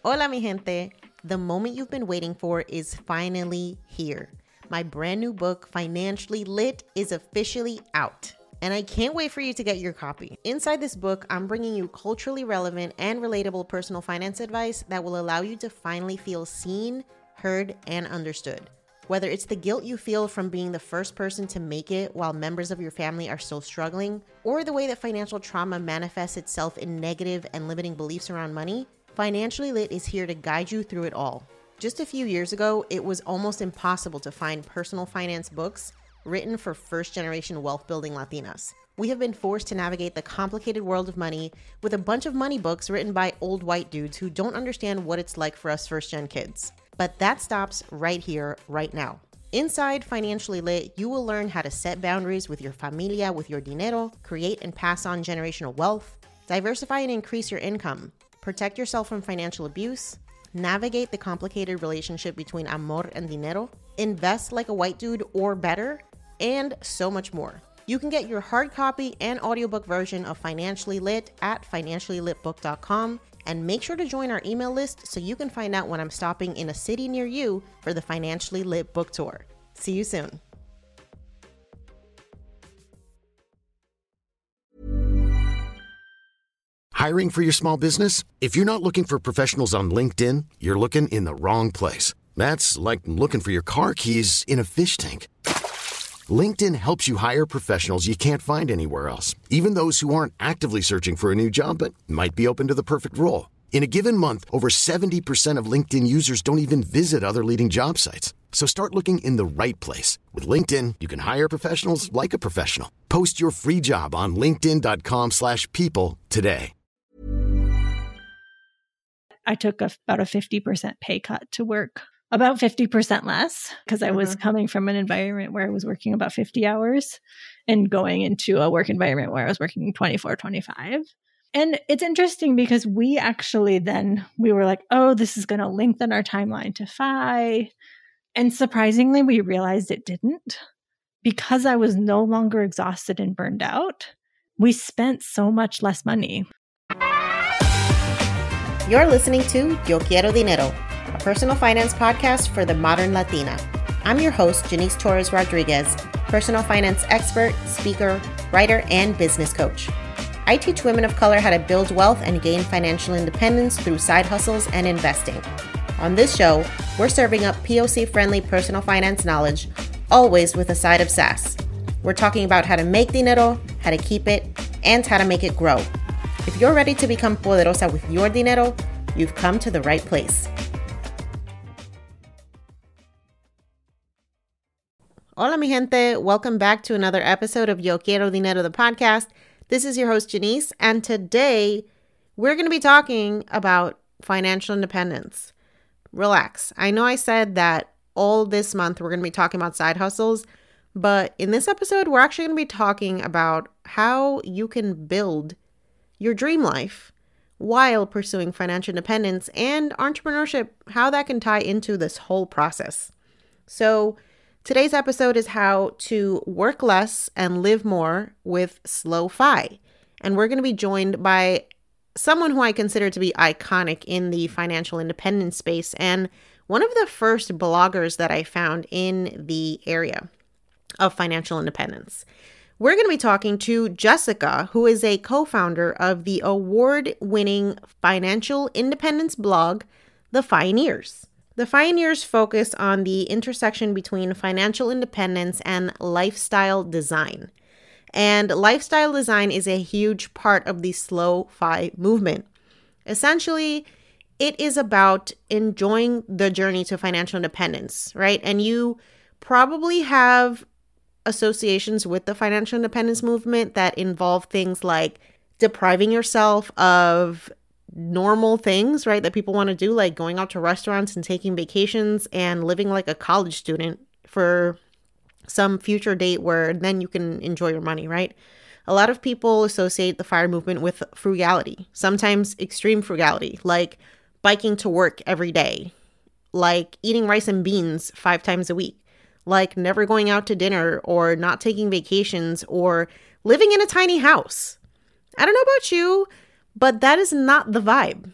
Hola, mi gente. The moment you've been waiting for is finally here. My brand new book, Financially Lit, is officially out. And I can't wait for you to get your copy. Inside this book, I'm bringing you culturally relevant and relatable personal finance advice that will allow you to finally feel seen, heard, and understood. Whether it's the guilt you feel from being the first person to make it while members of your family are still struggling, or the way that financial trauma manifests itself in negative and limiting beliefs around money, Financially Lit is here to guide you through it all. Just a few years ago, it was almost impossible to find personal finance books written for first-generation wealth-building Latinas. We have been forced to navigate the complicated world of money with a bunch of money books written by old white dudes who don't understand what it's like for us first-gen kids. But that stops right here, right now. Inside Financially Lit, you will learn how to set boundaries with your familia, with your dinero, create and pass on generational wealth, diversify and increase your income, protect yourself from financial abuse, navigate the complicated relationship between amor and dinero, invest like a white dude or better, and so much more. You can get your hard copy and audiobook version of Financially Lit at financiallylitbook.com, and make sure to join our email list so you can find out when I'm stopping in a city near you for the Financially Lit book tour. See you soon. Hiring for your small business? If you're not looking for professionals on LinkedIn, you're looking in the wrong place. That's like looking for your car keys in a fish tank. LinkedIn helps you hire professionals you can't find anywhere else, even those who aren't actively searching for a new job but might be open to the perfect role. In a given month, over 70% of LinkedIn users don't even visit other leading job sites. So start looking in the right place. With LinkedIn, you can hire professionals like a professional. Post your free job on linkedin.com/people today. I took about a 50% pay cut to work about 50% less because I was coming from an environment where I was working about 50 hours and going into a work environment where I was working 24, 25. And it's interesting because we were like, oh, this is going to lengthen our timeline to FI. And surprisingly, we realized it didn't. Because I was no longer exhausted and burned out, we spent so much less money. You're listening to Yo Quiero Dinero, a personal finance podcast for the modern Latina. I'm your host, Janice Torres Rodriguez, personal finance expert, speaker, writer, and business coach. I teach women of color how to build wealth and gain financial independence through side hustles and investing. On this show, we're serving up POC-friendly personal finance knowledge, always with a side of sass. We're talking about how to make dinero, how to keep it, and how to make it grow. If you're ready to become poderosa with your dinero, you've come to the right place. Hola, mi gente. Welcome back to another episode of Yo Quiero Dinero, the podcast. This is your host, Janice, and today we're going to be talking about financial independence. Relax. I know I said that all this month we're going to be talking about side hustles, but in this episode, we're actually going to be talking about how you can build your dream life while pursuing financial independence and entrepreneurship, how that can tie into this whole process. So today's episode is how to work less and live more with slow FI. And we're going to be joined by someone who I consider to be iconic in the financial independence space and one of the first bloggers that I found in the area of financial independence. We're going to be talking to Jessica, who is a co-founder of the award-winning financial independence blog, The Fioneers. The Fioneers focus on the intersection between financial independence and lifestyle design. And lifestyle design is a huge part of the slow FI movement. Essentially, it is about enjoying the journey to financial independence, right? And you probably have associations with the financial independence movement that involve things like depriving yourself of normal things, right, that people want to do, like going out to restaurants and taking vacations and living like a college student for some future date where then you can enjoy your money, right? A lot of people associate the FIRE movement with frugality, sometimes extreme frugality, like biking to work every day, like eating rice and beans 5 times a week, like never going out to dinner or not taking vacations or living in a tiny house. I don't know about you, but that is not the vibe.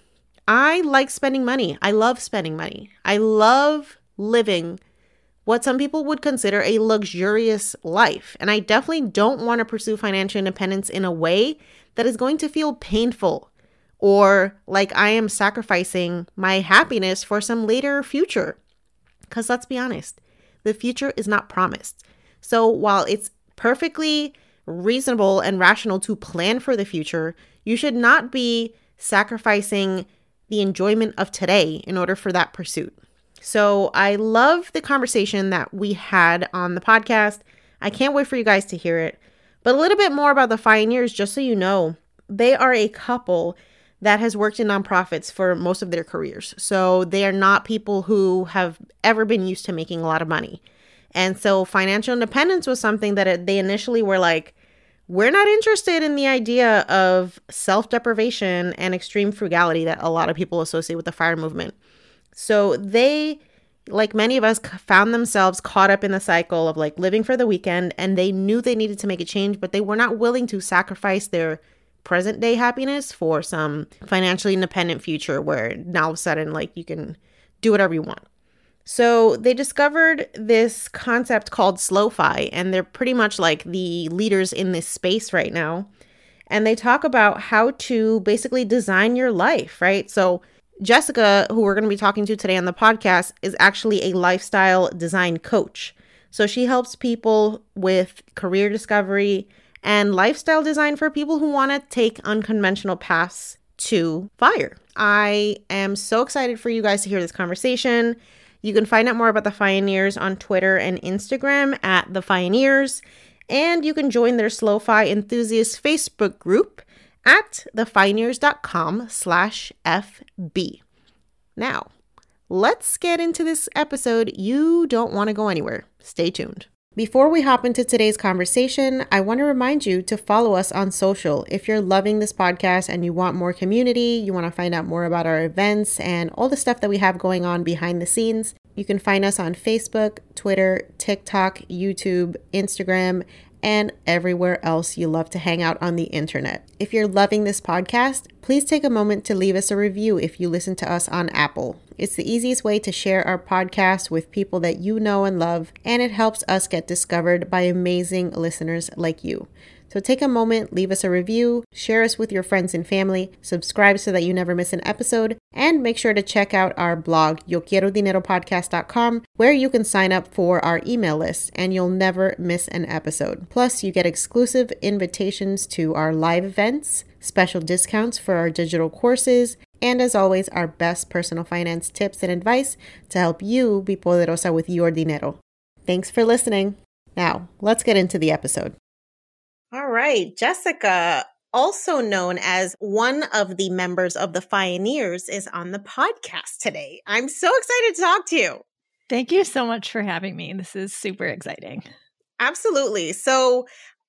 I like spending money. I love spending money. I love living what some people would consider a luxurious life. And I definitely don't want to pursue financial independence in a way that is going to feel painful or like I am sacrificing my happiness for some later future. Because let's be honest, the future is not promised. So while it's perfectly reasonable and rational to plan for the future, you should not be sacrificing the enjoyment of today in order for that pursuit. So I love the conversation that we had on the podcast. I can't wait for you guys to hear it. But a little bit more about the Fioneers, just so you know, they are a couple that has worked in nonprofits for most of their careers. So they are not people who have ever been used to making a lot of money. And so financial independence was something that they initially were like, we're not interested in the idea of self-deprivation and extreme frugality that a lot of people associate with the FIRE movement. So they, like many of us, found themselves caught up in the cycle of like living for the weekend, and they knew they needed to make a change, but they were not willing to sacrifice their present day happiness for some financially independent future where now all of a sudden like you can do whatever you want. So they discovered this concept called SlowFi, and they're pretty much like the leaders in this space right now. And they talk about how to basically design your life, right? So Jessica, who we're going to be talking to today on the podcast, is actually a lifestyle design coach. So she helps people with career discovery and lifestyle design for people who want to take unconventional paths to FIRE. I am so excited for you guys to hear this conversation. You can find out more about the Fioneers on Twitter and Instagram at the Fioneers, and you can join their SlowFi enthusiast Facebook group at thefioneers.com/FB. Now, let's get into this episode. You don't want to go anywhere. Stay tuned. Before we hop into today's conversation, I want to remind you to follow us on social. If you're loving this podcast and you want more community, you want to find out more about our events and all the stuff that we have going on behind the scenes, you can find us on Facebook, Twitter, TikTok, YouTube, Instagram, and everywhere else you love to hang out on the internet. If you're loving this podcast, please take a moment to leave us a review if you listen to us on Apple. It's the easiest way to share our podcast with people that you know and love, and it helps us get discovered by amazing listeners like you. So take a moment, leave us a review, share us with your friends and family, subscribe so that you never miss an episode, and make sure to check out our blog, YoQuieroDineroPodcast.com, where you can sign up for our email list and you'll never miss an episode. Plus, you get exclusive invitations to our live events, special discounts for our digital courses, and as always, our best personal finance tips and advice to help you be poderosa with your dinero. Thanks for listening. Now, let's get into the episode. All right, Jessica, also known as one of the members of the Fioneers, is on the podcast today. I'm so excited to talk to you. Thank you so much for having me. This is super exciting. Absolutely. So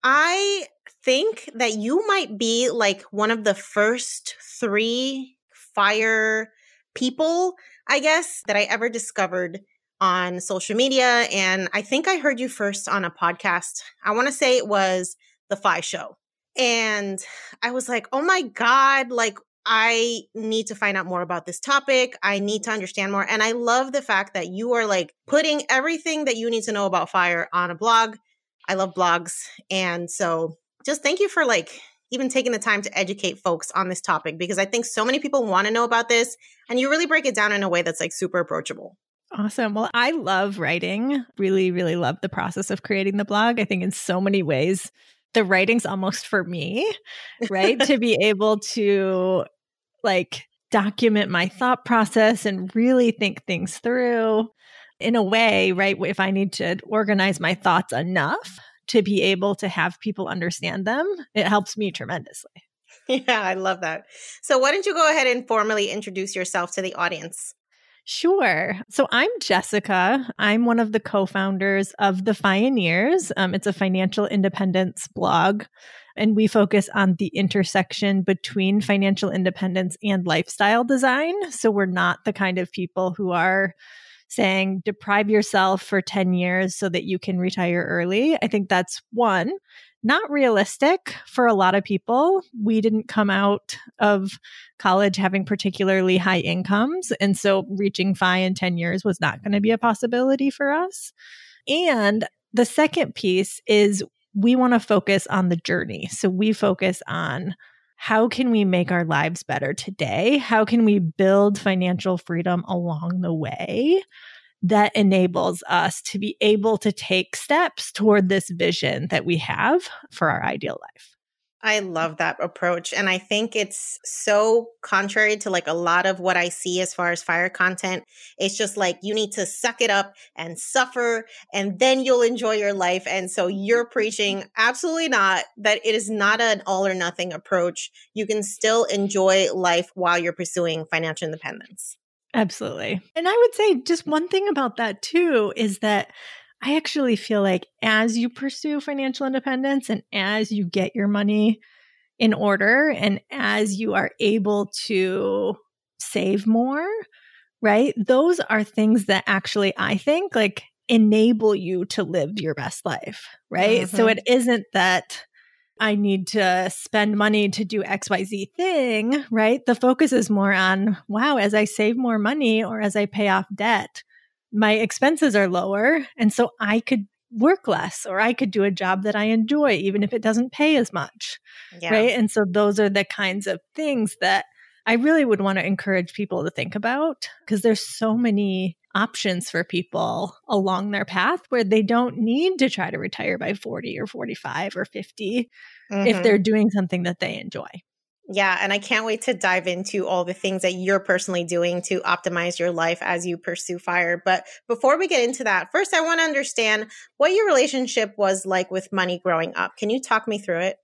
I think that you might be like one of the first 3 FIRE people, I guess, that I ever discovered on social media. And I think I heard you first on a podcast. I want to say it was The FI Show. And I was like, oh my God, like I need to find out more about this topic. I need to understand more. And I love the fact that you are like putting everything that you need to know about FIRE on a blog. I love blogs. And so just thank you for like even taking the time to educate folks on this topic, because I think so many people want to know about this and you really break it down in a way that's like super approachable. Awesome. Well, I love writing. Really, really love the process of creating the blog. I think in so many ways, the writing's almost for me, right? To be able to like document my thought process and really think things through in a way, right? If I need to organize my thoughts enough to be able to have people understand them, it helps me tremendously. Yeah, I love that. So why don't you go ahead and formally introduce yourself to the audience? Sure. So I'm Jessica. I'm one of the co-founders of The Fioneers. It's a financial independence blog, and we focus on the intersection between financial independence and lifestyle design. So we're not the kind of people who are saying deprive yourself for 10 years so that you can retire early. I think that's one, not realistic for a lot of people. We didn't come out of college having particularly high incomes. And so reaching FI in 10 years was not going to be a possibility for us. And the second piece is we want to focus on the journey. So we focus on how can we make our lives better today? How can we build financial freedom along the way that enables us to be able to take steps toward this vision that we have for our ideal life? I love that approach. And I think it's so contrary to like a lot of what I see as far as FIRE content. It's just like, you need to suck it up and suffer, and then you'll enjoy your life. And so you're preaching absolutely not, that it is not an all or nothing approach. You can still enjoy life while you're pursuing financial independence. Absolutely. And I would say just one thing about that too is that I actually feel like as you pursue financial independence and as you get your money in order and as you are able to save more, right? Those are things that actually, I think, like enable you to live your best life, right? So it isn't that I need to spend money to do XYZ thing, right? The focus is more on, wow, as I save more money or as I pay off debt, my expenses are lower. And so I could work less or I could do a job that I enjoy, even if it doesn't pay as much. Yeah. Right. And so those are the kinds of things that I really would want to encourage people to think about, because there's so many options for people along their path where they don't need to try to retire by 40 or 45 or 50 if they're doing something that they enjoy. Yeah. And I can't wait to dive into all the things that you're personally doing to optimize your life as you pursue FIRE. But before we get into that, first, I want to understand what your relationship was like with money growing up. Can you talk me through it?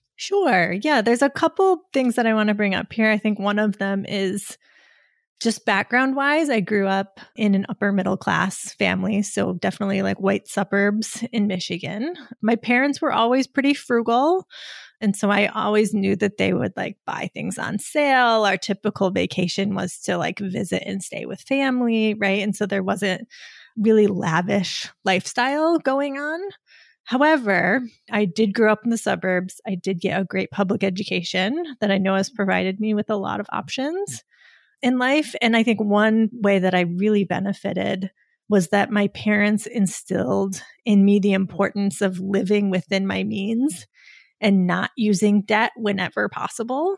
Sure. Yeah. There's a couple things that I want to bring up here. I think one of them is just background wise. I grew up in an upper middle class family. So definitely like white suburbs in Michigan. My parents were always pretty frugal. And so I always knew that they would like buy things on sale. Our typical vacation was to like visit and stay with family, right? And so there wasn't really lavish lifestyle going on. However, I did grow up in the suburbs. I did get a great public education that I know has provided me with a lot of options in life. And I think one way that I really benefited was that my parents instilled in me the importance of living within my means and not using debt whenever possible.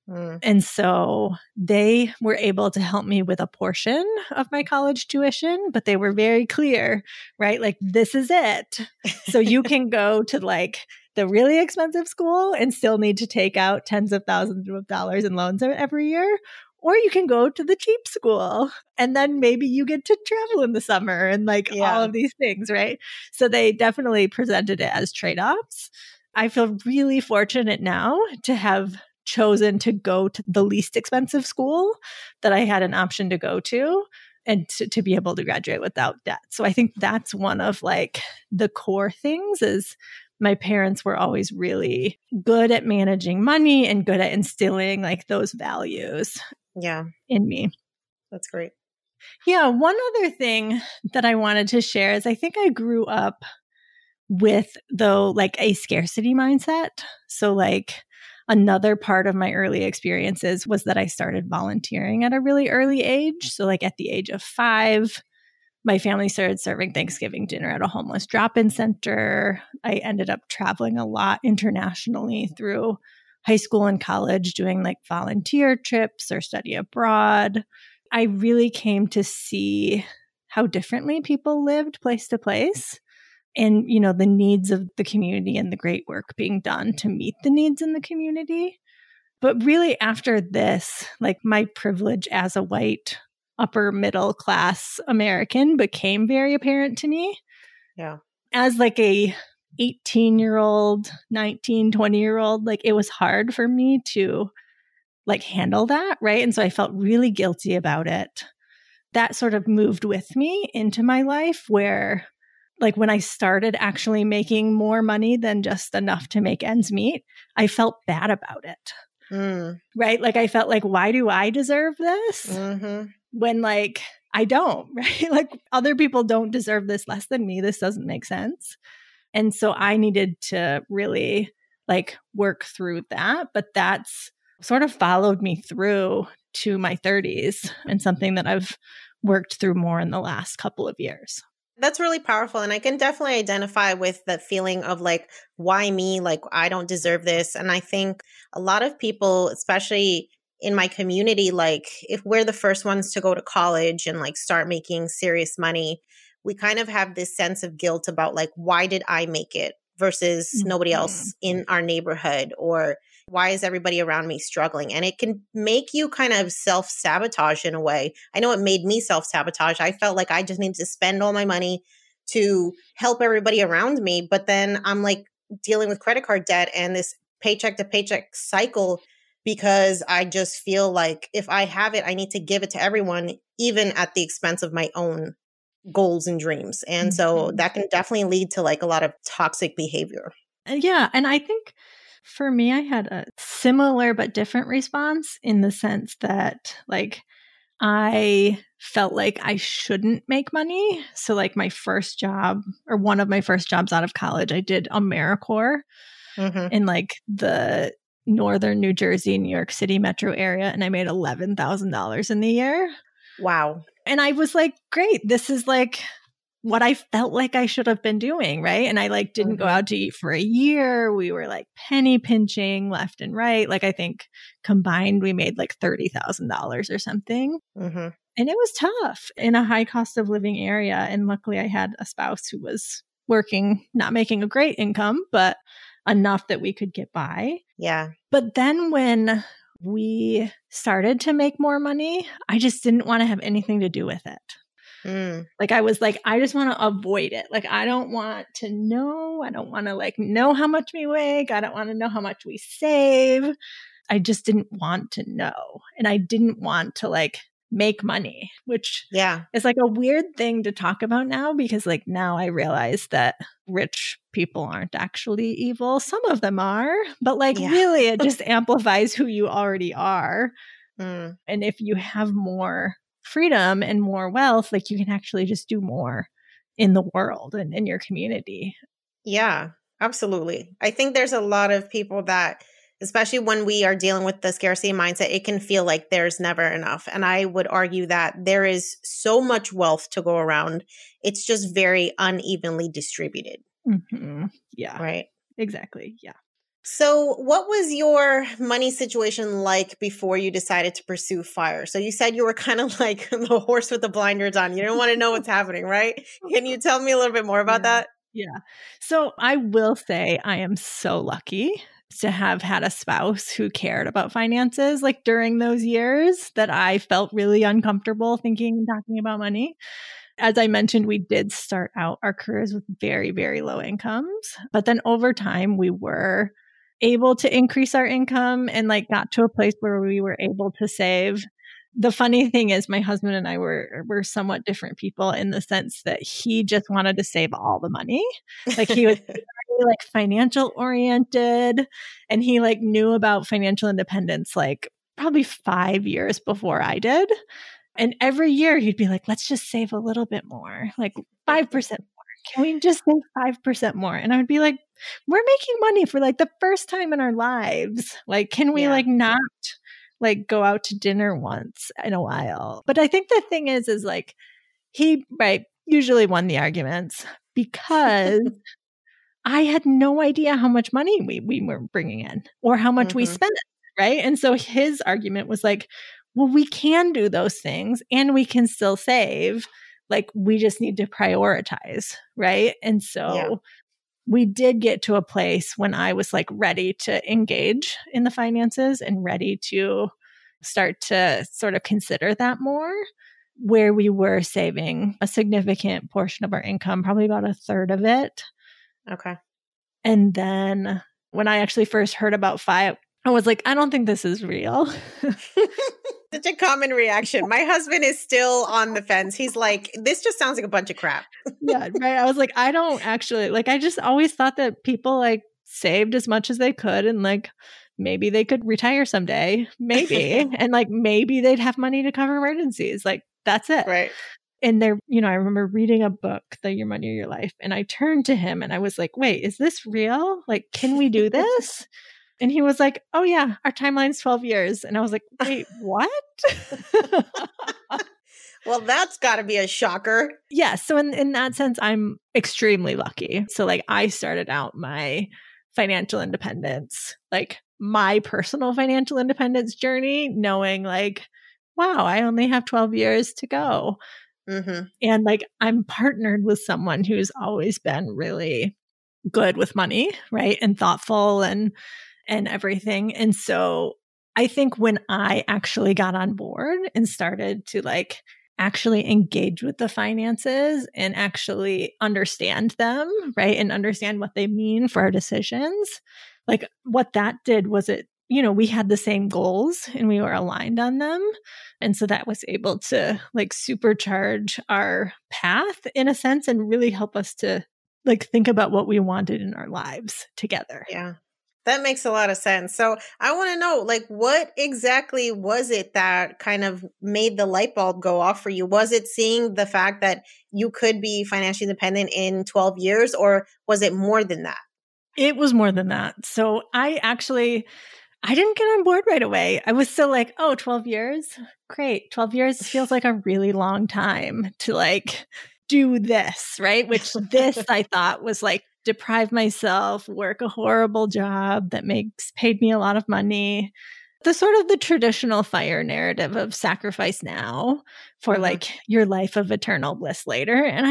And so they were able to help me with a portion of my college tuition, but they were very clear, right? Like, this is it. So you can go to like the really expensive school and still need to take out tens of thousands of dollars in loans every year. Or you can go to the cheap school and then maybe you get to travel in the summer and like all of these things, right? So they definitely presented it as trade-offs. I feel really fortunate now to have chosen to go to the least expensive school that I had an option to go to and to be able to graduate without debt. So I think that's one of like the core things is my parents were always really good at managing money and good at instilling like those values in me. That's great. Yeah. One other thing that I wanted to share is I think I grew up with though like a scarcity mindset. So like another part of my early experiences was that I started volunteering at a really early age. So like at the age of 5, my family started serving Thanksgiving dinner at a homeless drop-in center. I ended up traveling a lot internationally through high school and college, doing like volunteer trips or study abroad. I really came to see how differently people lived place to place. And, you know, the needs of the community and the great work being done to meet the needs in the community. But really after this, like my privilege as a white upper middle class American became very apparent to me. Yeah. As like a 18-year-old, 19, 20-year-old, like it was hard for me to like handle that, right? And so I felt really guilty about it. That sort of moved with me into my life where like when I started actually making more money than just enough to make ends meet, I felt bad about it. Right? Like I felt like, why do I deserve this? When like I don't, right? Like other people don't deserve this less than me. This doesn't make sense. And so I needed to really like work through that. But that's sort of followed me through to my 30s and something that I've worked through more in the last couple of years. That's really powerful. And I can definitely identify with the feeling of like, why me? Like, I don't deserve this. And I think a lot of people, especially in my community, like if we're the first ones to go to college and like start making serious money, we kind of have this sense of guilt about like, why did I make it versus nobody else in our neighborhood? Or why is everybody around me struggling? And it can make you kind of self-sabotage in a way. I know it made me self-sabotage. I felt like I just needed to spend all my money to help everybody around me. But then I'm like dealing with credit card debt and this paycheck to paycheck cycle because I just feel like if I have it, I need to give it to everyone, even at the expense of my own goals and dreams. And so that can definitely lead to like a lot of toxic behavior. Yeah. And I think for me, I had a similar but different response in the sense that like I felt like I shouldn't make money. So like my first job or one of my first jobs out of college, I did AmeriCorps in like the northern New Jersey, New York City metro area. And I made $11,000 in the year. Wow. And I was like, great, this is like what I felt like I should have been doing, right? And I like didn't go out to eat for a year. We were like penny pinching left and right. Like I think combined we made like $30,000 or something. And it was tough in a high cost of living area. And luckily I had a spouse who was working, not making a great income, but enough that we could get by. Yeah. But then when we started to make more money, I just didn't want to have anything to do with it. Like I was like, I just want to avoid it. Like, I don't want to know. I don't want to like know how much we make. I don't want to know how much we save. I just didn't want to know. And I didn't want to like make money, which is like a weird thing to talk about now because like now I realize that rich people aren't actually evil. Some of them are, but like really it just amplifies who you already are. And if you have more freedom and more wealth, like you can actually just do more in the world and in your community. Yeah, absolutely. I think there's a lot of people that, especially when we are dealing with the scarcity mindset, it can feel like there's never enough. And I would argue that there is so much wealth to go around. It's just very unevenly distributed. Yeah. Right. Exactly. Yeah. So what was your money situation like before you decided to pursue FIRE? So you said you were kind of like the horse with the blinders on. You didn't want to know what's happening, right? Can you tell me a little bit more about that? Yeah. So I will say I am so lucky to have had a spouse who cared about finances like during those years that I felt really uncomfortable thinking and talking about money. As I mentioned, we did start out our careers with very, very low incomes, but then over time we were able to increase our income and like got to a place where we were able to save. The funny thing is my husband and I were somewhat different people in the sense that he just wanted to save all the money. Like he was very like financial oriented and he like knew about financial independence like probably 5 years before I did. And every year he'd be like, let's just save a little bit more, like 5% more. Can we just save 5% more? And I would be like, we're making money for like the first time in our lives. Like, can we like not like go out to dinner once in a while? But I think the thing is like he usually won the arguments because I had no idea how much money we were bringing in or how much we spent. Right. And so his argument was like, well, we can do those things and we can still save. Like, we just need to prioritize. Right. And so we did get to a place when I was like ready to engage in the finances and ready to start to sort of consider that more, where we were saving a significant portion of our income, probably about a third of it. Okay. And then when I actually first heard about FIRE, I was like, I don't think this is real. Such a common reaction. My husband is still on the fence. He's like, this just sounds like a bunch of crap. Yeah, right. I was like, I don't actually, like, I just always thought that people like saved as much as they could and like maybe they could retire someday, maybe. And like maybe they'd have money to cover emergencies. Like That's it. Right. And there, I remember reading a book, The Your Money or Your Life, and I turned to him and I was like, wait, is this real? Like, can we do this? And he was like, oh yeah, our timeline's 12 years. And I was like, wait, what? Well, that's got to be a shocker. Yeah. So in that sense, I'm extremely lucky. So like I started out my financial independence, like my personal financial independence journey, knowing like, wow, I only have 12 years to go. Mm-hmm. And like I'm partnered with someone who's always been really good with money, right? And thoughtful and everything. And so I think when I actually got on board and started to like actually engage with the finances and actually understand them, right? And understand what they mean for our decisions. Like what that did was we had the same goals and we were aligned on them. And so that was able to like supercharge our path in a sense and really help us to like think about what we wanted in our lives together. Yeah. That makes a lot of sense. So I want to know, like, what exactly was it that kind of made the light bulb go off for you? Was it seeing the fact that you could be financially independent in 12 years, or was it more than that? It was more than that. So I didn't get on board right away. I was still like, 12 years? Great. 12 years feels like a really long time to like do this, right? Which this I thought was like, deprive myself, work a horrible job that paid me a lot of money. The sort of the traditional FIRE narrative of sacrifice now for like your life of eternal bliss later. And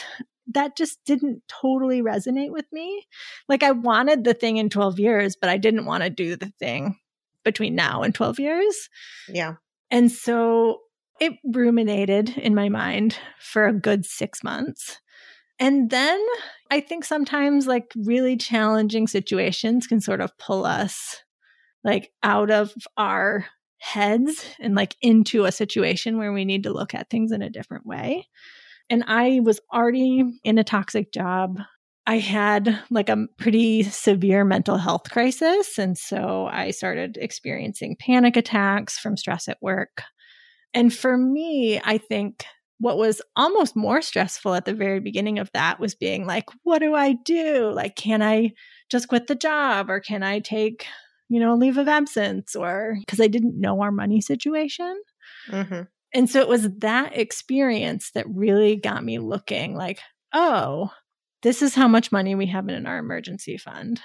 that just didn't totally resonate with me. Like I wanted the thing in 12 years, but I didn't want to do the thing between now and 12 years. Yeah. And so it ruminated in my mind for a good 6 months. And then I think sometimes like really challenging situations can sort of pull us like out of our heads and like into a situation where we need to look at things in a different way. And I was already in a toxic job. I had like a pretty severe mental health crisis. And so I started experiencing panic attacks from stress at work. And for me, I think what was almost more stressful at the very beginning of that was being like, what do I do? Like, can I just quit the job, or can I take, a leave of absence, or because I didn't know our money situation. Mm-hmm. And so it was that experience that really got me looking like, oh, this is how much money we have in our emergency fund.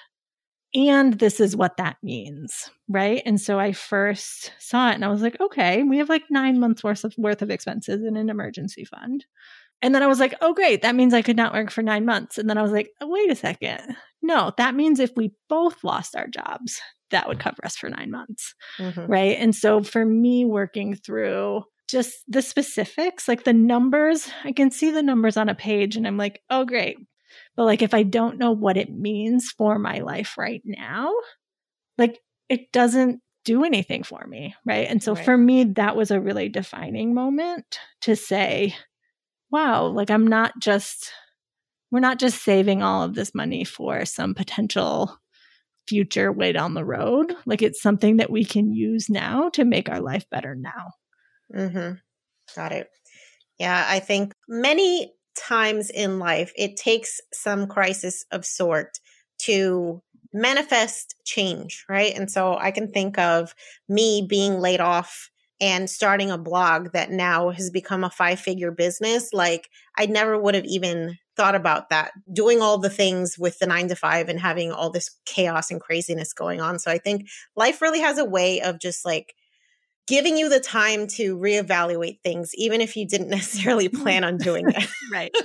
And this is what that means, right? And so I first saw it and I was like, okay, we have like 9 months worth of expenses in an emergency fund. And then I was like, oh, great. That means I could not work for 9 months. And then I was like, oh, wait a second. No, that means if we both lost our jobs, that would cover us for 9 months, right? And so for me, working through just the specifics, like the numbers, I can see the numbers on a page and I'm like, oh, great. But like, if I don't know what it means for my life right now, like it doesn't do anything for me. Right. And so for me, that was a really defining moment to say, wow, like we're not just saving all of this money for some potential future way down the road. Like it's something that we can use now to make our life better now. Mm-hmm. Got it. Yeah. I think many times in life, it takes some crisis of sort to manifest change, right? And so I can think of me being laid off and starting a blog that now has become a 5-figure business. Like I never would have even thought about that, doing all the things with the 9 to 5 and having all this chaos and craziness going on. So I think life really has a way of just like giving you the time to reevaluate things, even if you didn't necessarily plan on doing it. Right.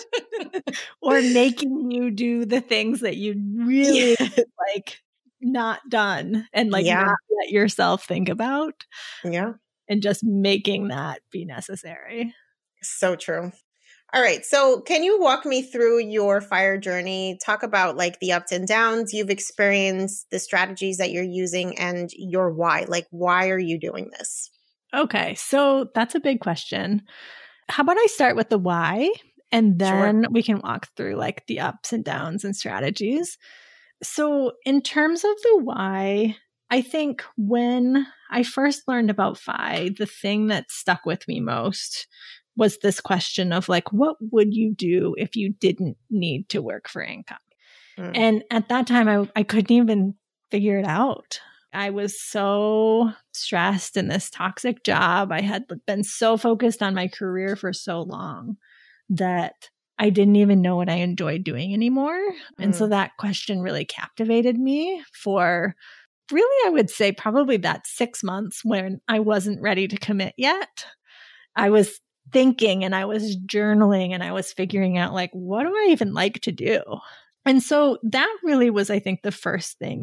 Or making you do the things that you really like not done and like not let yourself think about. Yeah. And just making that be necessary. So true. All right. So can you walk me through your FIRE journey? Talk about like the ups and downs you've experienced, the strategies that you're using, and your why. Like, why are you doing this? Okay. So that's a big question. How about I start with the why, and then we can walk through like the ups and downs and strategies. So in terms of the why, I think when I first learned about FI, the thing that stuck with me most was this question of like, what would you do if you didn't need to work for income? And at that time, I couldn't even figure it out. I was so stressed in this toxic job. I had been so focused on my career for so long that I didn't even know what I enjoyed doing anymore. And so that question really captivated me for really, I would say probably that 6 months when I wasn't ready to commit yet. I was thinking and I was journaling and I was figuring out like, what do I even like to do? And so that really was, I think, the first thing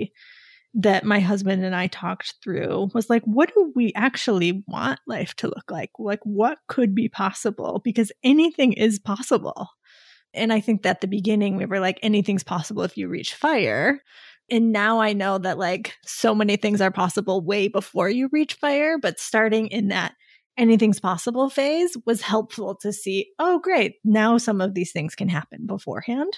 that my husband and I talked through was like, what do we actually want life to look like? Like, what could be possible? Because anything is possible. And I think that at the beginning, we were like, anything's possible if you reach fire. And now I know that like so many things are possible way before you reach fire, but starting in that anything's possible phase was helpful to see, oh, great. Now some of these things can happen beforehand.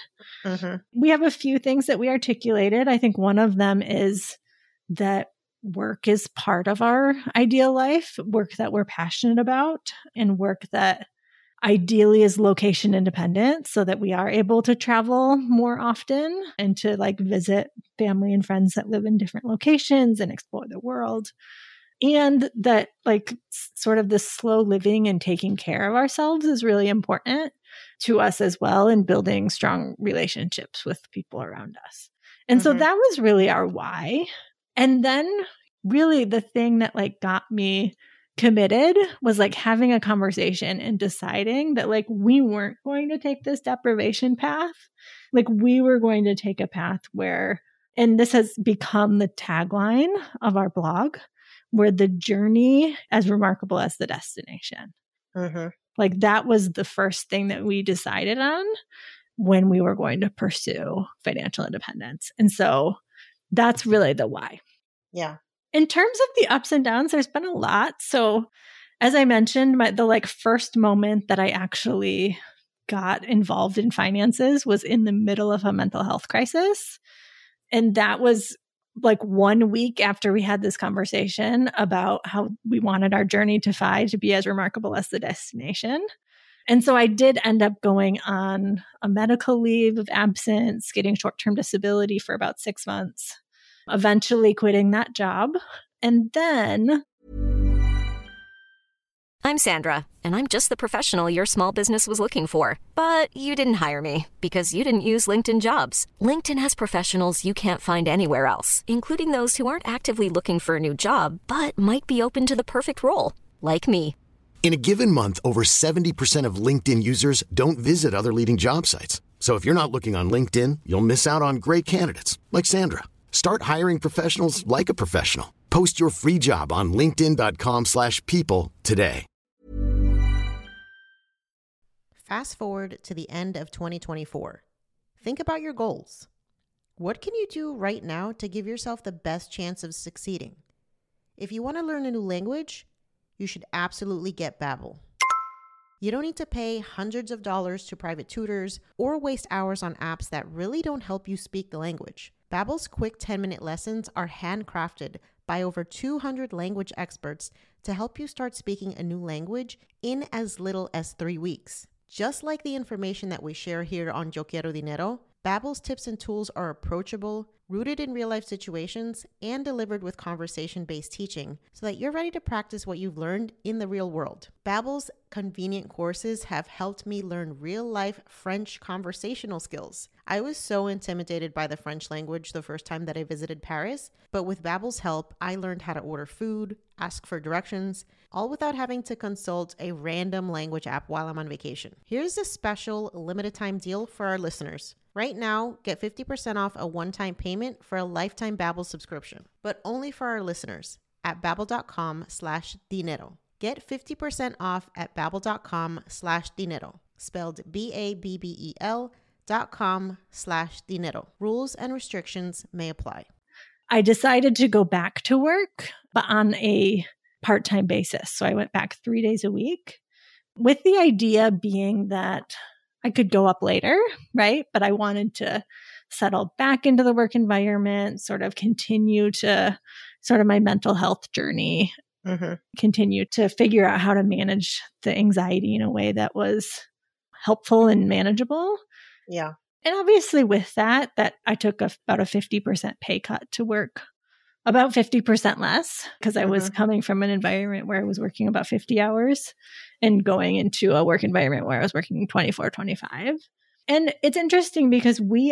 We have a few things that we articulated. I think one of them is that work is part of our ideal life, work that we're passionate about, and work that ideally is location independent so that we are able to travel more often and to like visit family and friends that live in different locations and explore the world. And that like sort of this slow living and taking care of ourselves is really important to us as well in building strong relationships with people around us. And so that was really our why. And then really the thing that like got me committed was like having a conversation and deciding that like we weren't going to take this deprivation path. Like we were going to take a path where, and this has become the tagline of our blog, where the journey as remarkable as the destination. Like that was the first thing that we decided on when we were going to pursue financial independence. And so that's really the why. Yeah. In terms of the ups and downs, there's been a lot. So as I mentioned, the like first moment that I actually got involved in finances was in the middle of a mental health crisis. And that was like 1 week after we had this conversation about how we wanted our journey to FI to be as remarkable as the destination. And so I did end up going on a medical leave of absence, getting short-term disability for about 6 months, eventually quitting that job. And then I'm Sandra, and I'm just the professional your small business was looking for. But you didn't hire me because you didn't use LinkedIn Jobs. LinkedIn has professionals you can't find anywhere else, including those who aren't actively looking for a new job, but might be open to the perfect role, like me. In a given month, over 70% of LinkedIn users don't visit other leading job sites. So if you're not looking on LinkedIn, you'll miss out on great candidates like Sandra. Start hiring professionals like a professional. Post your free job on linkedin.com/people today. Fast forward to the end of 2024. Think about your goals. What can you do right now to give yourself the best chance of succeeding? If you want to learn a new language, you should absolutely get Babbel. You don't need to pay hundreds of dollars to private tutors or waste hours on apps that really don't help you speak the language. Babbel's quick 10-minute lessons are handcrafted by over 200 language experts to help you start speaking a new language in as little as 3 weeks. Just like the information that we share here on Yo Quiero Dinero, Babbel's tips and tools are approachable, rooted in real-life situations, and delivered with conversation-based teaching so that you're ready to practice what you've learned in the real world. Babbel's convenient courses have helped me learn real-life French conversational skills. I was so intimidated by the French language the first time that I visited Paris, but with Babbel's help, I learned how to order food, ask for directions, all without having to consult a random language app while I'm on vacation. Here's a special limited time deal for our listeners. Right now, get 50% off a one-time payment for a lifetime Babbel subscription, but only for our listeners at babbel.com/dinero. Get 50% off at babbel.com/dinero, spelled BABBEL.com/dinero. Rules and restrictions may apply. I decided to go back to work, but on a part-time basis. So I went back 3 days a week with the idea being that I could go up later, right? But I wanted to settle back into the work environment, sort of continue to sort of my mental health journey Mm-hmm. continue to figure out how to manage the anxiety in a way that was helpful and manageable. Yeah. And obviously with that I took about a 50% pay cut to work about 50% less because I was coming from an environment where I was working about 50 hours and going into a work environment where I was working 24, 25. And it's interesting because we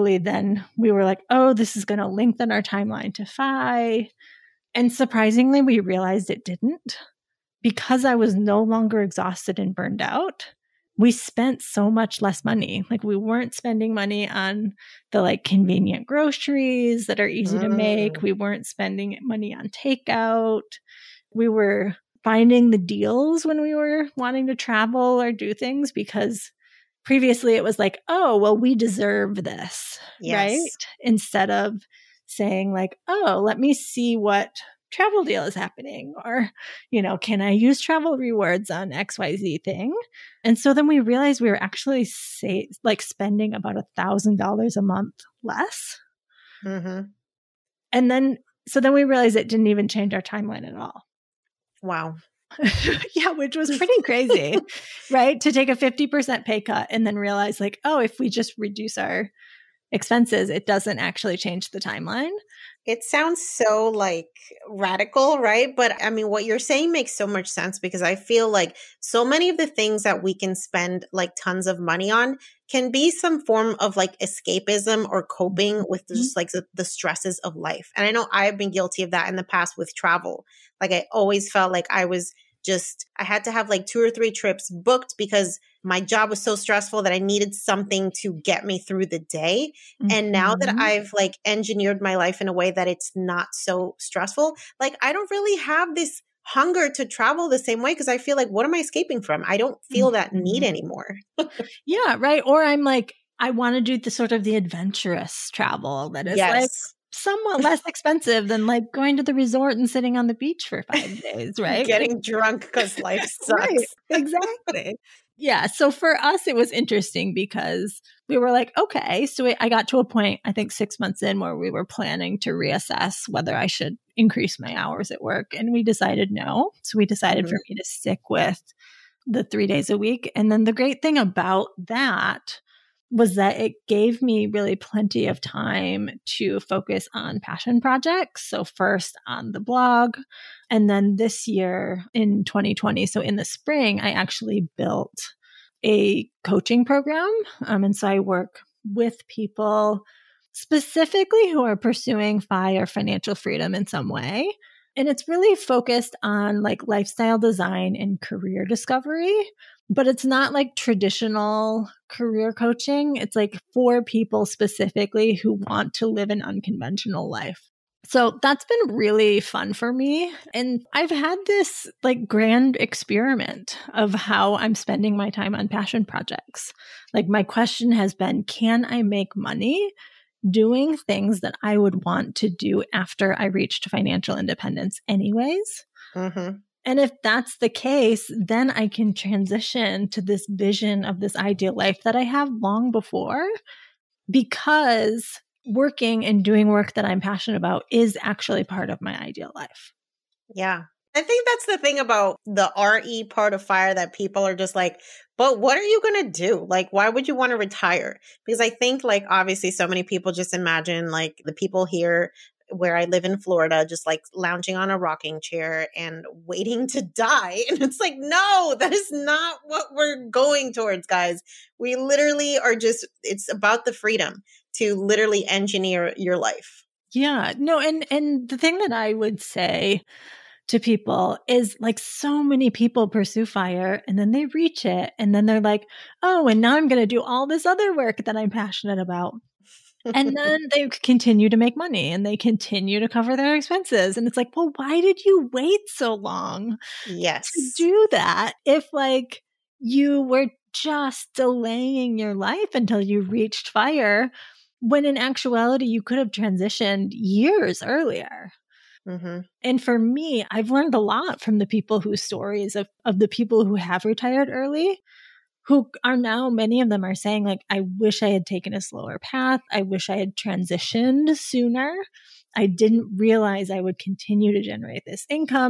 were like, oh, this is going to lengthen our timeline to FI. And surprisingly, we realized it didn't. Because I was no longer exhausted and burned out, we spent so much less money. Like we weren't spending money on the convenient groceries that are easy to make. We weren't spending money on takeout. We were finding the deals when we were wanting to travel or do things because previously it was like, oh, well, we deserve this, right? Instead of saying oh, let me see what travel deal is happening, or, can I use travel rewards on XYZ thing? And so then we realized we were actually spending about $1,000 a month less. Mm-hmm. And then we realized it didn't even change our timeline at all. Wow. Yeah, which was pretty crazy, right? To take a 50% pay cut and then realize oh, if we just reduce our expenses, it doesn't actually change the timeline. It sounds so radical, right? But I mean, what you're saying makes so much sense because I feel like so many of the things that we can spend tons of money on can be some form of escapism or coping with just the stresses of life. And I know I've been guilty of that in the past with travel. I always felt like I had to have 2 or 3 trips booked because my job was so stressful that I needed something to get me through the day. Mm-hmm. And now that I've engineered my life in a way that it's not so stressful, I don't really have this hunger to travel the same way because I feel what am I escaping from? I don't feel that need anymore. Yeah, right. Or I'm I want to do the sort of the adventurous travel that is somewhat less expensive than going to the resort and sitting on the beach for 5 days, right? Getting drunk because life sucks. Right, exactly. Yeah. So for us, it was interesting because we were okay. So I got to a point, I think 6 months in, where we were planning to reassess whether I should increase my hours at work. And we decided no. So we decided for me to stick with the 3 days a week. And then the great thing about that was that it gave me really plenty of time to focus on passion projects. So first on the blog, and then this year in 2020, so in the spring, I actually built a coaching program. And so I work with people specifically who are pursuing FI or financial freedom in some way. And it's really focused on lifestyle design and career discovery. But it's not traditional career coaching. It's for people specifically who want to live an unconventional life. So that's been really fun for me. And I've had this grand experiment of how I'm spending my time on passion projects. My question has been, can I make money doing things that I would want to do after I reached financial independence anyways? Mm-hmm. And if that's the case, then I can transition to this vision of this ideal life that I have long before, because working and doing work that I'm passionate about is actually part of my ideal life. Yeah. I think that's the thing about the RE part of FIRE that people are just but what are you going to do? Why would you want to retire? Because I think obviously so many people just imagine the people here where I live in Florida, just lounging on a rocking chair and waiting to die. And it's no, that is not what we're going towards, guys. We literally are it's about the freedom to literally engineer your life. Yeah, no. And the thing that I would say to people is so many people pursue FIRE and then they reach it and then they're oh, and now I'm going to do all this other work that I'm passionate about. And then they continue to make money and they continue to cover their expenses. And it's well, why did you wait so long to do that if you were just delaying your life until you reached FIRE, when in actuality you could have transitioned years earlier? Mm-hmm. And for me, I've learned a lot from the people whose stories of the people who have retired early, who are now, many of them are saying I wish I had taken a slower path. I wish I had transitioned sooner. I didn't realize I would continue to generate this income.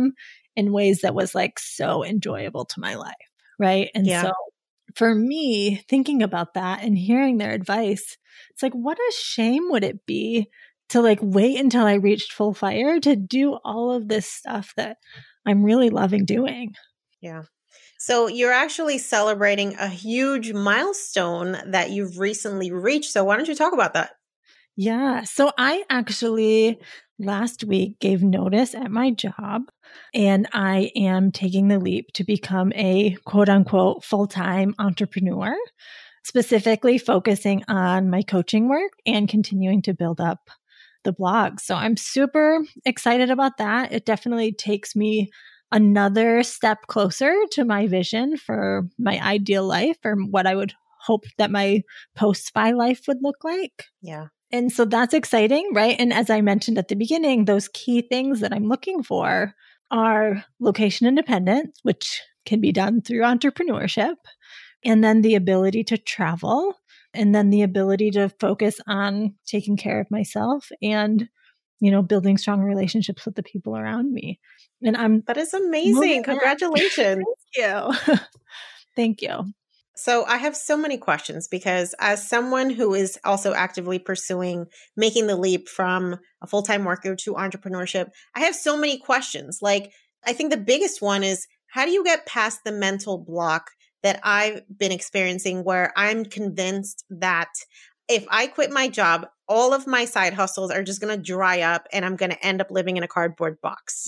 in ways that was like so enjoyable to my life. Right. And Yeah. so for me, thinking about that and hearing their advice, it's like, what a shame would it be to like wait until I reached full fire to do all of this stuff that I'm really loving doing. Yeah. So you're actually celebrating a huge milestone that you've recently reached. So why don't you talk about that? Yeah. So I actually last week gave notice at my job, and I am taking the leap to become a quote unquote full-time entrepreneur, specifically focusing on my coaching work and continuing to build up the blog. So I'm super excited about that. It definitely takes me another step closer to my vision for my ideal life, or what I would hope that my post-SPY life would look like. Yeah. And so that's exciting, right? And as I mentioned at the beginning, those key things that I'm looking for are location independence, which can be done through entrepreneurship, and then the ability to travel, and then the ability to focus on taking care of myself and, you know, building strong relationships with the people around me. And that is amazing. Congratulations. Thank you. Thank you. So I have so many questions because as someone who is also actively pursuing making the leap from a full-time worker to entrepreneurship, I have so many questions. Like, I think the biggest one is, how do you get past the mental block that I've been experiencing where I'm convinced that if I quit my job, all of my side hustles are just going to dry up and I'm going to end up living in a cardboard box?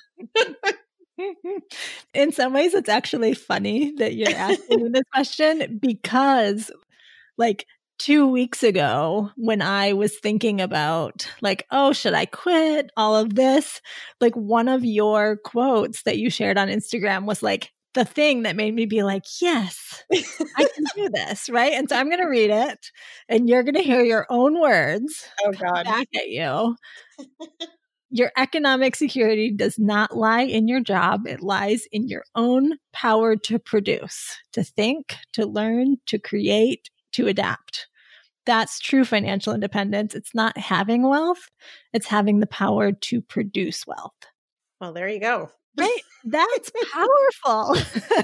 In some ways, it's actually funny that you're asking me this question, because like 2 weeks ago, when I was thinking about like, oh, should I quit all of this? Like, one of your quotes that you shared on Instagram was like the thing that made me be like, yes, I can do this. Right. And so I'm going to read it, and you're going to hear your own words back at you. Your economic security does not lie in your job. It lies in your own power to produce, to think, to learn, to create, to adapt. That's true financial independence. It's not having wealth. It's having the power to produce wealth. Well, there you go. Right? That's powerful.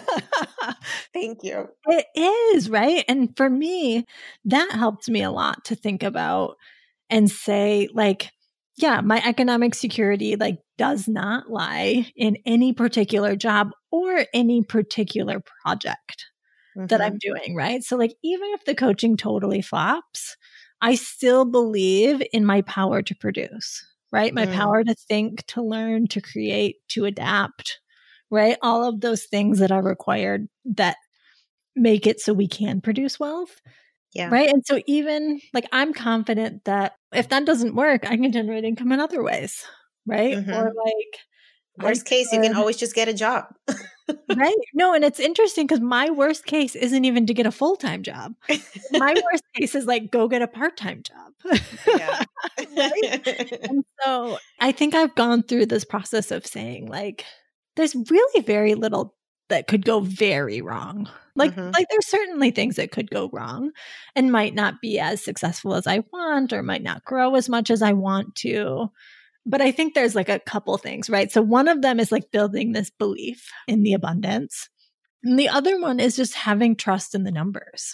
Thank you. It is, right? And for me, that helped me a lot to think about and say, like, yeah, my economic security like does not lie in any particular job or any particular project that I'm doing, right? So like, even if the coaching totally flops, I still believe in my power to produce, right? My power to think, to learn, to create, to adapt, right? All of those things that are required that make it so we can produce wealth. Yeah. Right. And so even like, I'm confident that if that doesn't work, I can generate income in other ways. Right. Or like, worst case, you can always just get a job. Right. No. And it's interesting because my worst case isn't even to get a full-time job. My worst case is like, go get a part-time job. Yeah. Right? And so I think I've gone through this process of saying like, there's really very little that could go very wrong. Like there's certainly things that could go wrong and might not be as successful as I want, or might not grow as much as I want to. But I think there's like a couple things, right? So one of them is like building this belief in the abundance. And the other one is just having trust in the numbers.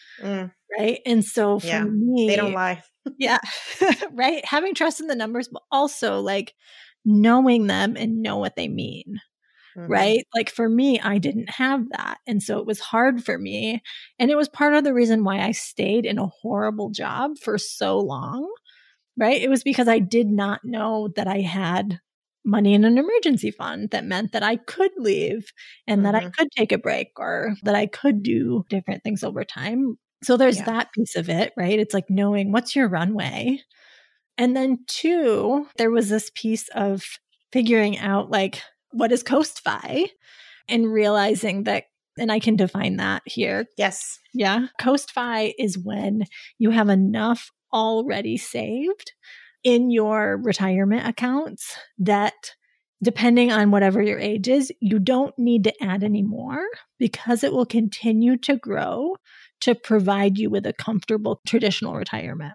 Right. And so for me, they don't lie. Yeah. Right. Having trust in the numbers, but also like knowing them and know what they mean. Right. Like for me, I didn't have that. And so it was hard for me. And it was part of the reason why I stayed in a horrible job for so long. Right. It was because I did not know that I had money in an emergency fund that meant that I could leave and that I could take a break, or that I could do different things over time. So there's that piece of it, right? It's like knowing what's your runway. And then 2, there was this piece of figuring out like, what is Coast-Fi, and realizing that, and I can define that here. Yes. Yeah. Coast-Fi is when you have enough already saved in your retirement accounts that, depending on whatever your age is, you don't need to add any more, because it will continue to grow to provide you with a comfortable traditional retirement.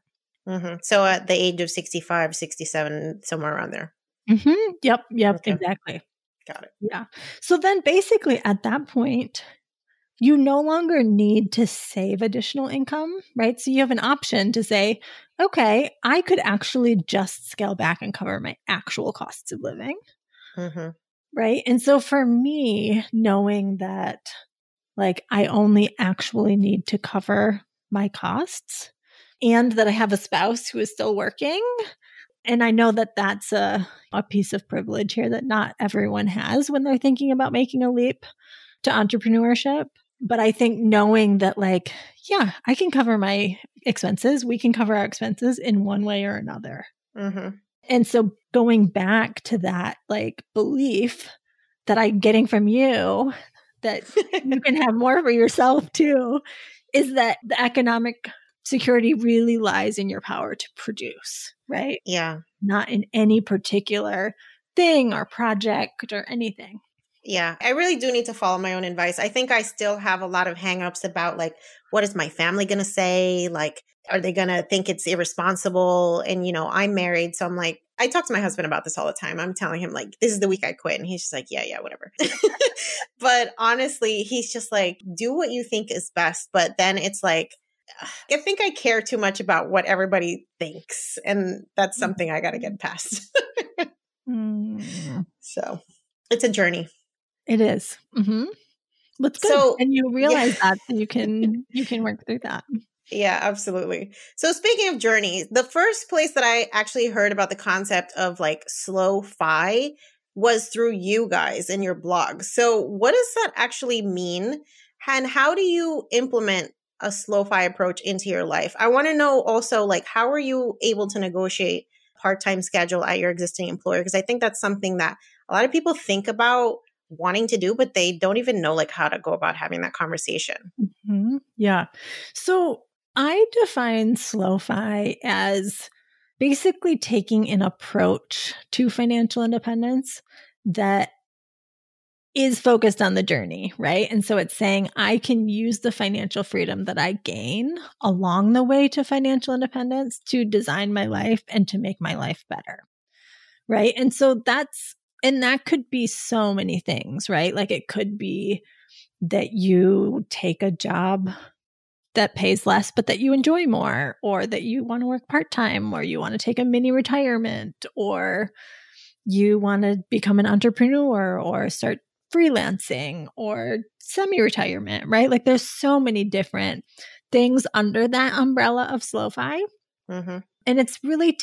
So at the age of 65, 67, somewhere around there. Yep. Okay. Exactly. Got it. Yeah. So then basically at that point, you no longer need to save additional income, right? So you have an option to say, okay, I could actually just scale back and cover my actual costs of living. Mm-hmm. Right. And so for me, knowing that like I only actually need to cover my costs and that I have a spouse who is still working. And I know that that's a piece of privilege here that not everyone has when they're thinking about making a leap to entrepreneurship. But I think knowing that like, yeah, I can cover my expenses. We can cover our expenses in one way or another. Mm-hmm. And so going back to that like belief that I'm getting from you that you can have more for yourself too, is that the economic security really lies in your power to produce, right? Yeah. Not in any particular thing or project or anything. Yeah, I really do need to follow my own advice. I think I still have a lot of hangups about like, what is my family going to say? Like, are they going to think it's irresponsible? And, you know, I'm married. So I'm like, I talk to my husband about this all the time. I'm telling him like, this is the week I quit. And he's just like, yeah, whatever. But honestly, he's just like, do what you think is best. But then it's like, I think I care too much about what everybody thinks. And that's something I got to get past. So it's a journey. It is. Mm-hmm. That's good. So, and you realize that you can work through that. Yeah, absolutely. So speaking of journeys, the first place that I actually heard about the concept of like slow-fi was through you guys in your blog. So what does that actually mean? And how do you implement a slow-fi approach into your life? I want to know also, like, how are you able to negotiate part-time schedule at your existing employer? Because I think that's something that a lot of people think about wanting to do, but they don't even know like how to go about having that conversation. Mm-hmm. Yeah. So I define slow-fi as basically taking an approach to financial independence that is focused on the journey, right? And so it's saying I can use the financial freedom that I gain along the way to financial independence to design my life and to make my life better, right? And so that could be so many things, right? Like it could be that you take a job that pays less, but that you enjoy more, or that you want to work part-time, or you want to take a mini retirement, or you want to become an entrepreneur or start freelancing or semi-retirement, right? Like there's so many different things under that umbrella of slow-fi. Mm-hmm. And it's really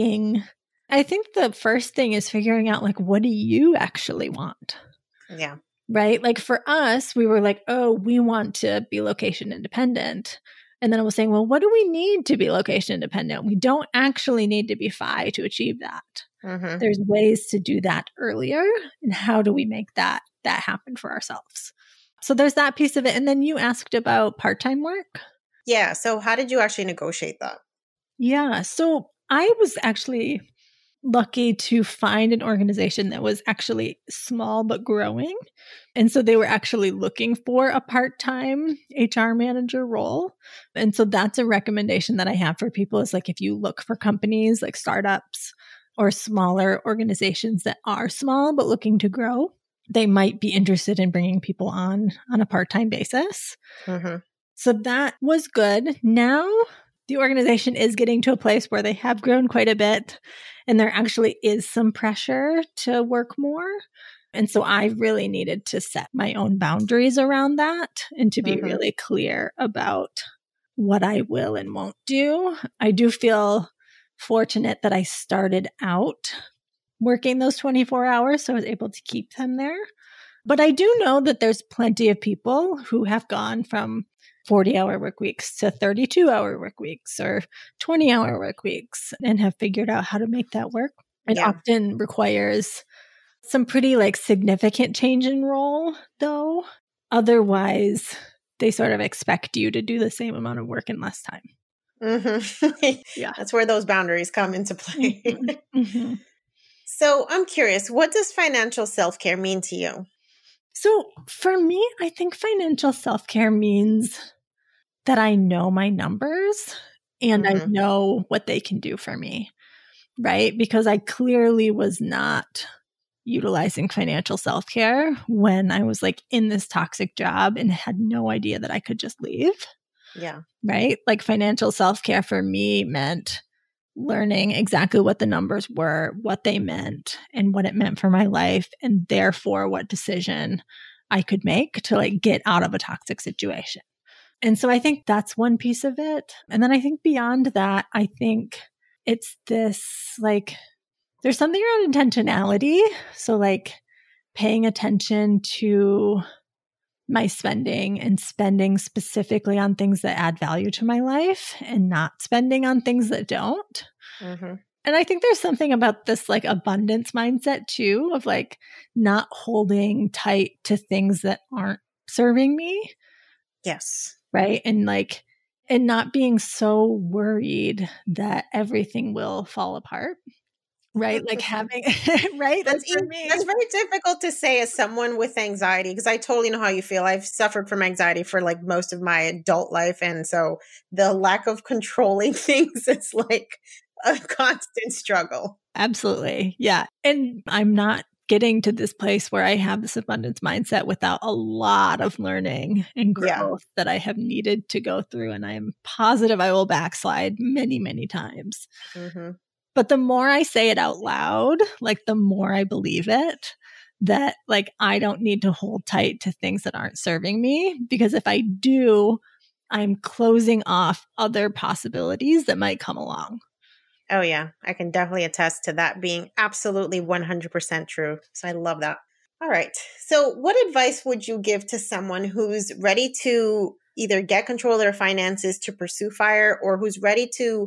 I think the first thing is figuring out like, what do you actually want? Yeah. Right? Like for us, we were like, oh, we want to be location independent. And then I was saying, well, what do we need to be location independent? We don't actually need to be FI to achieve that. Mm-hmm. There's ways to do that earlier. And how do we make that happen for ourselves? So there's that piece of it. And then you asked about part-time work. Yeah. So how did you actually negotiate that? Yeah. So I was actually lucky to find an organization that was actually small but growing. And so they were actually looking for a part-time HR manager role. And so that's a recommendation that I have for people is like, if you look for companies like startups or smaller organizations that are small but looking to grow, they might be interested in bringing people on a part-time basis. Mm-hmm. So that was good. Now the organization is getting to a place where they have grown quite a bit and there actually is some pressure to work more. And so I really needed to set my own boundaries around that and to be Mm-hmm. really clear about what I will and won't do. I do feel fortunate that I started out working those 24 hours, so I was able to keep them there. But I do know that there's plenty of people who have gone from 40-hour work weeks to 32-hour work weeks or 20-hour work weeks and have figured out how to make that work. It often requires some pretty like significant change in role though. Otherwise, they sort of expect you to do the same amount of work in less time. Mm-hmm. Yeah. That's where those boundaries come into play. Mm-hmm. Mm-hmm. So I'm curious, what does financial self-care mean to you? So for me, I think financial self-care means that I know my numbers and I know what they can do for me, right? Because I clearly was not utilizing financial self-care when I was like in this toxic job and had no idea that I could just leave. Yeah. Right? Like financial self-care for me meant learning exactly what the numbers were, what they meant, and what it meant for my life, and therefore what decision I could make to like get out of a toxic situation. And so I think that's one piece of it. And then I think beyond that, I think it's this like, there's something around intentionality. So like paying attention to my spending and spending specifically on things that add value to my life and not spending on things that don't. Mm-hmm. And I think there's something about this like abundance mindset too, of like not holding tight to things that aren't serving me. Yes. Right. And like, and not being so worried that everything will fall apart. Right. Like having, right. That's very difficult to say as someone with anxiety, because I totally know how you feel. I've suffered from anxiety for like most of my adult life. And so the lack of controlling things is like a constant struggle. Absolutely. Yeah. And I'm not getting to this place where I have this abundance mindset without a lot of learning and growth that I have needed to go through. And I am positive I will backslide many, many times. Mm-hmm. But the more I say it out loud, like the more I believe it, that like I don't need to hold tight to things that aren't serving me, because if I do, I'm closing off other possibilities that might come along. Oh, yeah. I can definitely attest to that being absolutely 100% true. So I love that. All right. So what advice would you give to someone who's ready to either get control of their finances to pursue FIRE, or who's ready to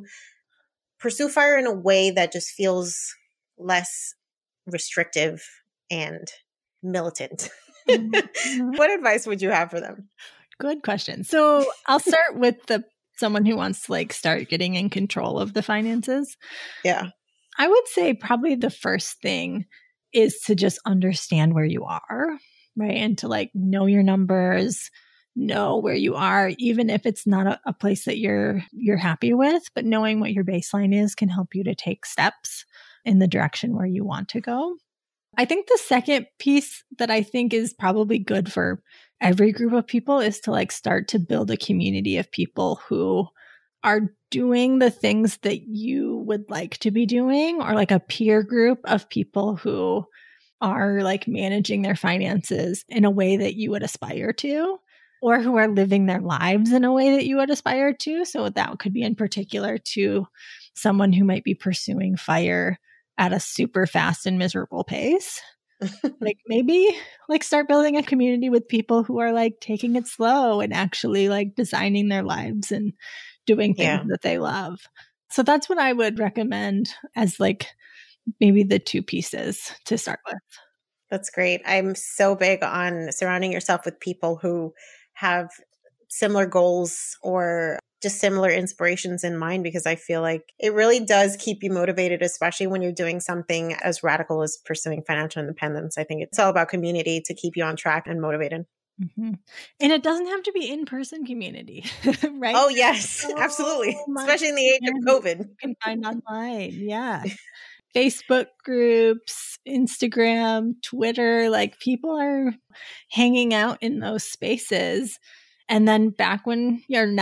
pursue FIRE in a way that just feels less restrictive and militant? Mm-hmm. What advice would you have for them? Good question. So I'll start with someone who wants to like start getting in control of the finances. Yeah. I would say probably the first thing is to just understand where you are, right? And to like know your numbers, know where you are, even if it's not a place that you're happy with, but knowing what your baseline is can help you to take steps in the direction where you want to go. I think the second piece that I think is probably good for every group of people is to like start to build a community of people who are doing the things that you would like to be doing, or like a peer group of people who are like managing their finances in a way that you would aspire to, or who are living their lives in a way that you would aspire to. So that could be in particular to someone who might be pursuing FIRE at a super fast and miserable pace. Like maybe like start building a community with people who are like taking it slow and actually like designing their lives and doing things that they love. So that's what I would recommend as like maybe the two pieces to start with. That's great. I'm so big on surrounding yourself with people who have similar goals or just similar inspirations in mind, because I feel like it really does keep you motivated, especially when you're doing something as radical as pursuing financial independence. I think it's all about community to keep you on track and motivated. Mm-hmm. And it doesn't have to be in-person community, right? Oh, yes, absolutely. Especially in the age of COVID. You can find online. Yeah. Facebook groups, Instagram, Twitter, like people are hanging out in those spaces. And then back when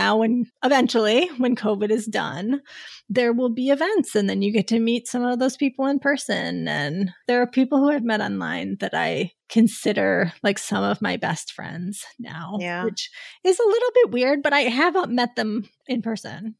eventually when COVID is done, there will be events, and then you get to meet some of those people in person. And there are people who I've met online that I consider like some of my best friends now, which is a little bit weird, but I haven't met them in person.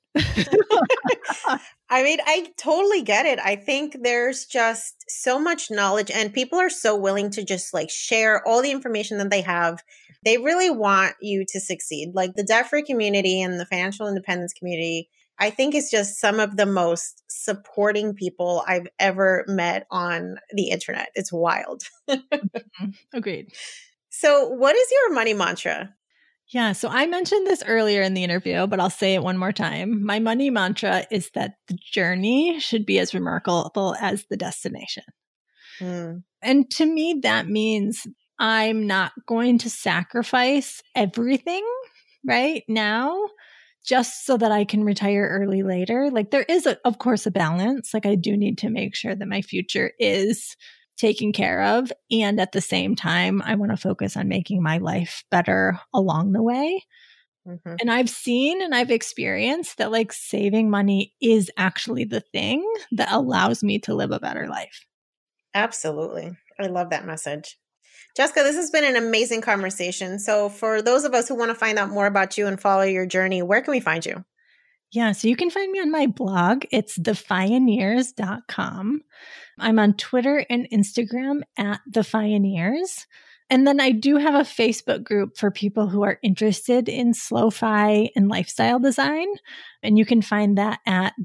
I mean, I totally get it. I think there's just so much knowledge, and people are so willing to just like share all the information that they have. They really want you to succeed. Like the debt-free community and the financial independence community, I think is just some of the most supporting people I've ever met on the internet. It's wild. Agreed. So what is your money mantra? Yeah. So I mentioned this earlier in the interview, but I'll say it one more time. My money mantra is that the journey should be as remarkable as the destination. And to me, that means I'm not going to sacrifice everything right now just so that I can retire early later. Like there is, of course, a balance. Like I do need to make sure that my future is taken care of. And at the same time, I want to focus on making my life better along the way. Mm-hmm. And I've seen and I've experienced that like saving money is actually the thing that allows me to live a better life. Absolutely. I love that message. Jessica, this has been an amazing conversation. So for those of us who want to find out more about you and follow your journey, where can we find you? Yeah, so you can find me on my blog. It's thefioneers.com. I'm on Twitter and Instagram at thefioneers. And then I do have a Facebook group for people who are interested in slow-fi and lifestyle design. And you can find that at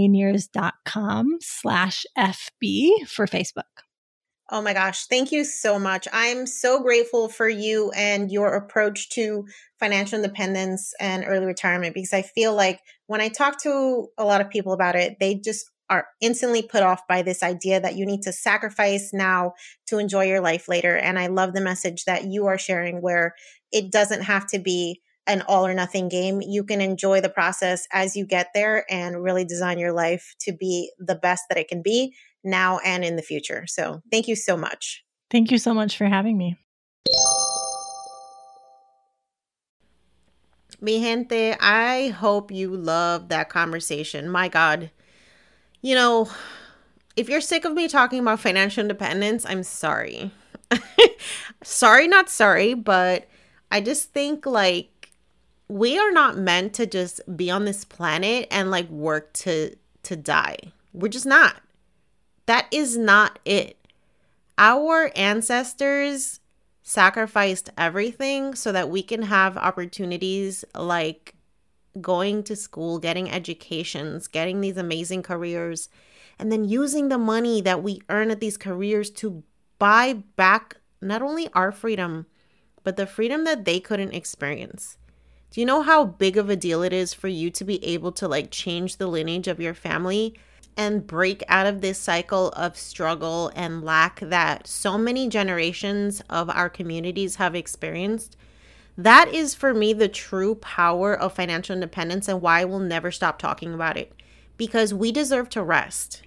thefioneers.com/FB for Facebook. Oh my gosh. Thank you so much. I'm so grateful for you and your approach to financial independence and early retirement, because I feel like when I talk to a lot of people about it, they just are instantly put off by this idea that you need to sacrifice now to enjoy your life later. And I love the message that you are sharing, where it doesn't have to be an all or nothing game. You can enjoy the process as you get there and really design your life to be the best that it can be now and in the future. So thank you so much. Thank you so much for having me. Mi gente, I hope you loved that conversation. My God. You know, if you're sick of me talking about financial independence, I'm sorry. Sorry, not sorry, but I just think like we are not meant to just be on this planet and like work to die. We're just not. That is not it. Our ancestors sacrificed everything so that we can have opportunities like going to school, getting educations, getting these amazing careers, and then using the money that we earn at these careers to buy back not only our freedom, but the freedom that they couldn't experience. Do you know how big of a deal it is for you to be able to like change the lineage of your family and break out of this cycle of struggle and lack that so many generations of our communities have experienced? That is for me the true power of financial independence and why I will never stop talking about it. Because we deserve to rest.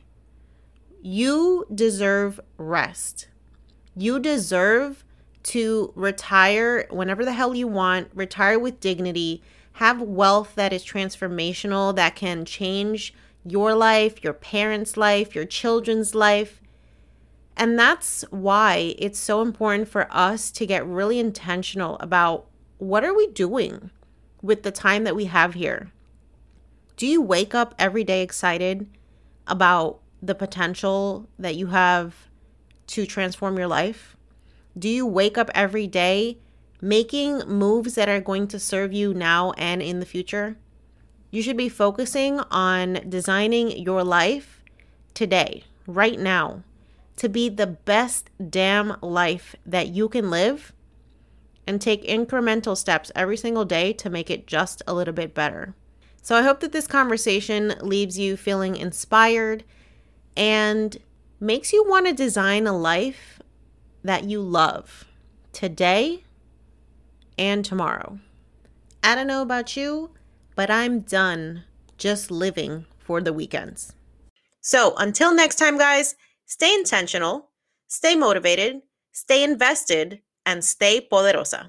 You deserve rest. You deserve to retire whenever the hell you want, retire with dignity, have wealth that is transformational, that can change your life, your parents' life, your children's life. And that's why it's so important for us to get really intentional about what are we doing with the time that we have here. Do you wake up every day excited about the potential that you have to transform your life? Do you wake up every day making moves that are going to serve you now and in the future? You should be focusing on designing your life today, right now, to be the best damn life that you can live, and take incremental steps every single day to make it just a little bit better. So I hope that this conversation leaves you feeling inspired and makes you want to design a life that you love today and tomorrow. I don't know about you, but I'm done just living for the weekends. So until next time, guys, stay intentional, stay motivated, stay invested, and stay poderosa.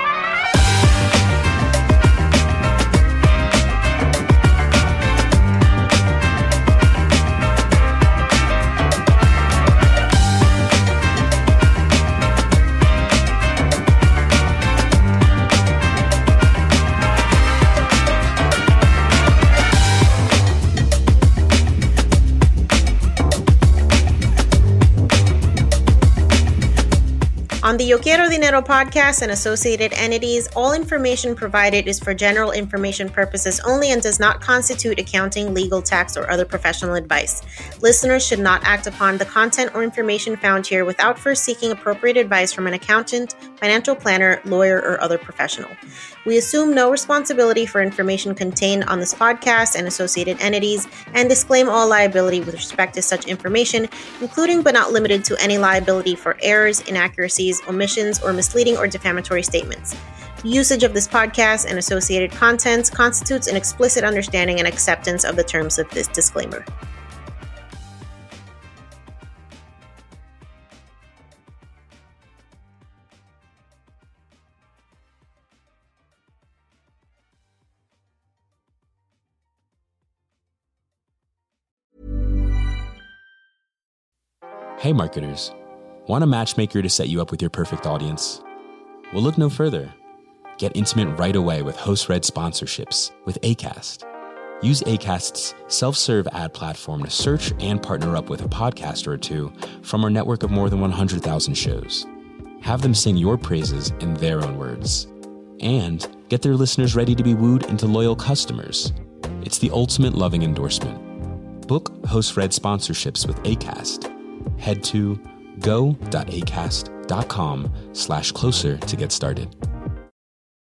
On the Yo Quiero Dinero podcast and associated entities, all information provided is for general information purposes only and does not constitute accounting, legal, tax, or other professional advice. Listeners should not act upon the content or information found here without first seeking appropriate advice from an accountant, financial planner, lawyer, or other professional. We assume no responsibility for information contained on this podcast and associated entities and disclaim all liability with respect to such information, including but not limited to any liability for errors, inaccuracies, omissions, or misleading or defamatory statements. Usage of this podcast and associated contents constitutes an explicit understanding and acceptance of the terms of this disclaimer. Hey marketers, want a matchmaker to set you up with your perfect audience? Well, look no further. Get intimate right away with host-read sponsorships with Acast. Use Acast's self-serve ad platform to search and partner up with a podcaster or two from our network of more than 100,000 shows. Have them sing your praises in their own words. And get their listeners ready to be wooed into loyal customers. It's the ultimate loving endorsement. Book host-read sponsorships with Acast. Head to go.acast.com/closer to get started.